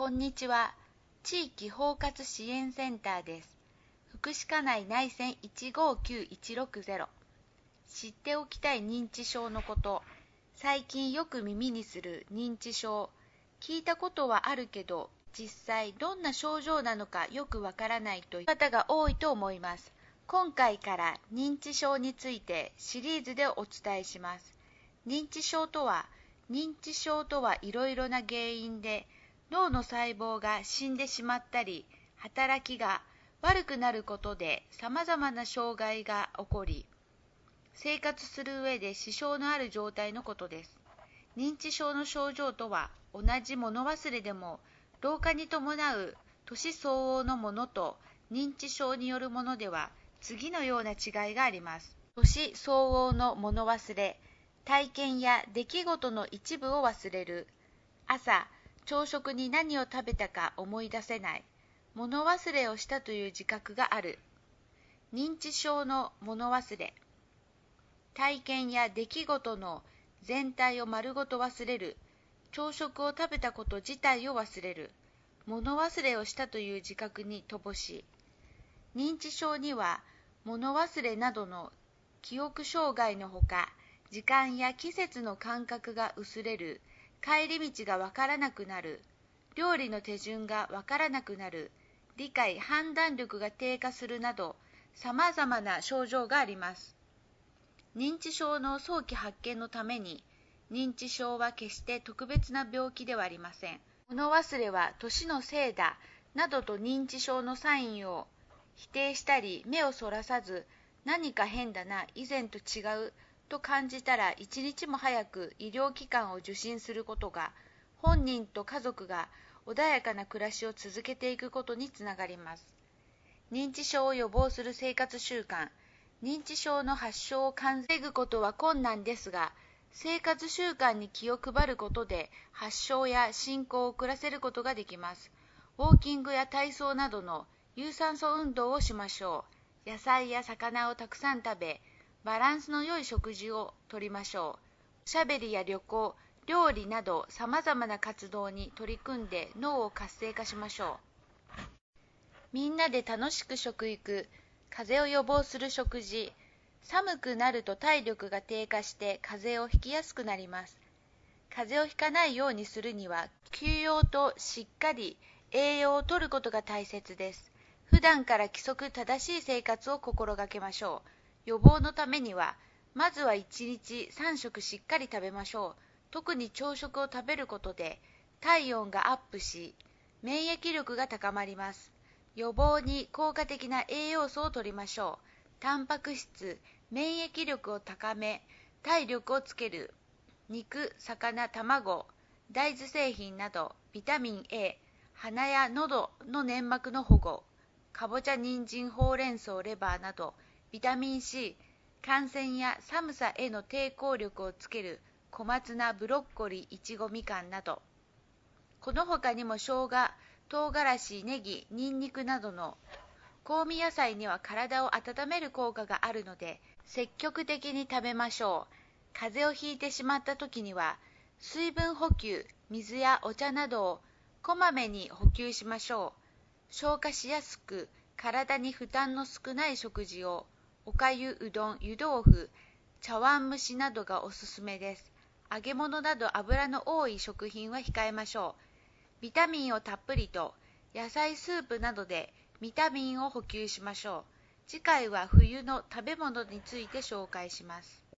こんにちは。地域包括支援センターです。福祉課内内線159-160。知っておきたい認知症のこと。最近よく耳にする認知症。聞いたことはあるけど、実際どんな症状なのかよくわからないという方が多いと思います。今回から認知症についてシリーズでお伝えします。認知症とはいろいろな原因で、脳の細胞が死んでしまったり、働きが悪くなることで様々な障害が起こり、生活する上で支障のある状態のことです。認知症の症状とは、同じ物忘れでも、老化に伴う年相応のものと認知症によるものでは、次のような違いがあります。年相応の物忘れ、体験や出来事の一部を忘れる。朝、朝食に何を食べたか思い出せない。物忘れをしたという自覚がある。認知症の物忘れ。体験や出来事の全体を丸ごと忘れる。朝食を食べたこと自体を忘れる。物忘れをしたという自覚に乏しい。認知症には、物忘れなどの記憶障害のほか、時間や季節の感覚が薄れる、帰り道がわからなくなる、料理の手順がわからなくなる、理解・判断力が低下するなど、様々な症状があります。認知症の早期発見のために、認知症は決して特別な病気ではありません。物忘れは年のせいだ、などと認知症のサインを否定したり、目をそらさず、何か変だな、以前と違う、と感じたら一日も早く医療機関を受診することが、本人と家族が穏やかな暮らしを続けていくことにつながります。認知症を予防する生活習慣。認知症の発症を防ぐことは困難ですが、生活習慣に気を配ることで発症や進行を遅らせることができます。ウォーキングや体操などの有酸素運動をしましょう。野菜や魚をたくさん食べ、バランスの良い食事をとりましょう。おしゃべりや旅行、料理など様々な活動に取り組んで脳を活性化しましょう。みんなで楽しく食育、風邪を予防する食事。寒くなると体力が低下して風邪をひきやすくなります。風邪をひかないようにするには、休養としっかり栄養をとることが大切です。普段から規則正しい生活を心がけましょう。予防のためには、まずは1日3食しっかり食べましょう。特に朝食を食べることで、体温がアップし、免疫力が高まります。予防に効果的な栄養素を摂りましょう。タンパク質、免疫力を高め、体力をつける。肉、魚、卵、大豆製品など、ビタミン A、鼻や喉の粘膜の保護。かぼちゃ、人参、ほうれん草、レバーなど、ビタミン C、感染や寒さへの抵抗力をつける小松菜、ブロッコリー、いちご、みかんなど。この他にも生姜、唐辛子、ネギ、ニンニクなどの香味野菜には体を温める効果があるので、積極的に食べましょう。風邪をひいてしまった時には、水分補給、水やお茶などをこまめに補給しましょう。消化しやすく、体に負担の少ない食事を、おかゆ、うどん、湯豆腐、茶碗蒸しなどがおすすめです。揚げ物など油の多い食品は控えましょう。ビタミンをたっぷりと、野菜スープなどでビタミンを補給しましょう。次回は冬の食べ物について紹介します。